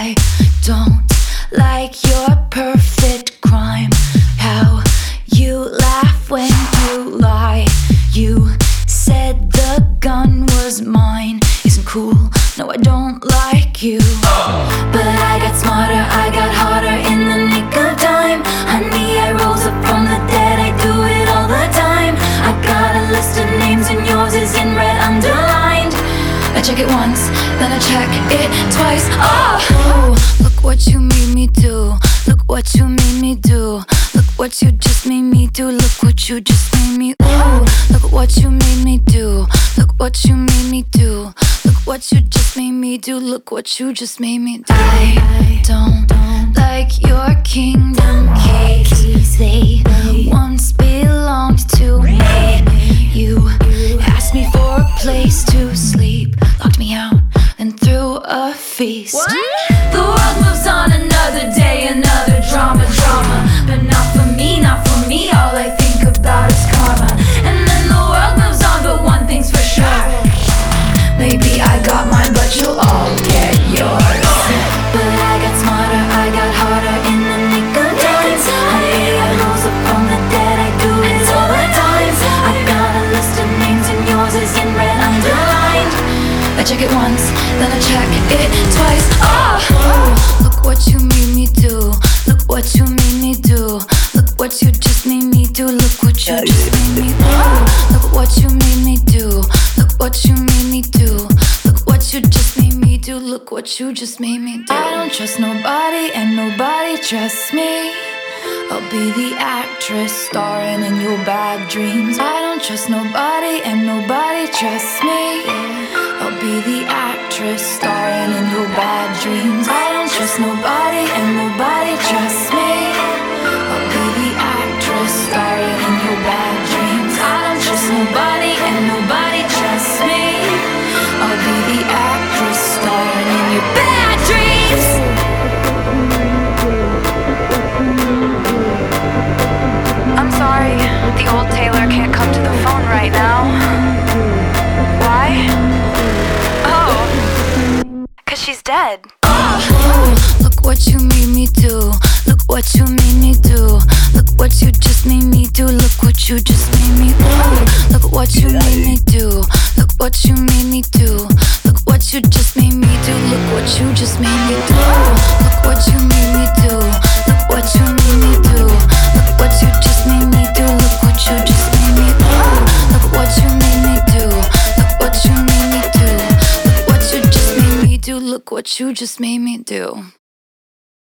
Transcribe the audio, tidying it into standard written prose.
I don't like your perfect crime. How you laugh when you lie. You said the gun was mine. Isn't cool, no I don't like you. But I got smarter, I got harder in the nick of time. Honey, I rose up from the dead, I do it all the time. I got a list of names and yours is in red underlined. I check it once, then I check it twice. Oh, look what you made me do. Look what you made me do. Look what you just made me do. Look what you just made me. Ooh, look what you made me do. Look what you made me do. Look what you just made me do. Look what you just made me do. I don't like your kingdom keys. They once belonged to me. You asked me for a place to sleep, locked me out and threw a feast. What? The world moves on, another day, another drama. But not for me, not for me. All I think about is karma. And then the world moves on, but one thing's for sure. Maybe I got mine, but you'll all get yours. But I got smarter, I got harder in the nick of time. Honey, I rose up from the dead, I do it all the time. I got a list of names and yours is in red underlined. I check it once, then I check it twice. Oh, look what you made me do. Look what you made me do. Look what you just made me do. Look what you just made me do. Look what you made me do. Look what you made me do. Look what you just made me do. Look what you just made me do. I don't trust nobody and nobody trusts me. I'll be the actress starring in your bad dreams. I don't trust nobody and nobody trusts me. I'll be the actress starring in your bad dreams. I don't trust nobody and nobody trusts me. I'll be the actress starring in your bad dreams. I don't trust nobody and nobody trusts me. I'll be the actress starring in your bad dreams. I'm sorry, the old Taylor can't come to the phone right now. Why? Oh, 'cause she's dead. Oh, look what you made me do. Look what you made me do. Look what you just made me do. Look what you just made me do. Look what you made me do. Look what you made me do. Look what you just made me do. Look what you just made me do. Look what you made me do. Look what you made me do. Look what you just made me do. Look what you just made me do. Look what you made me do. Look what you made me do. Look what you just made me do. Look what you just made me do.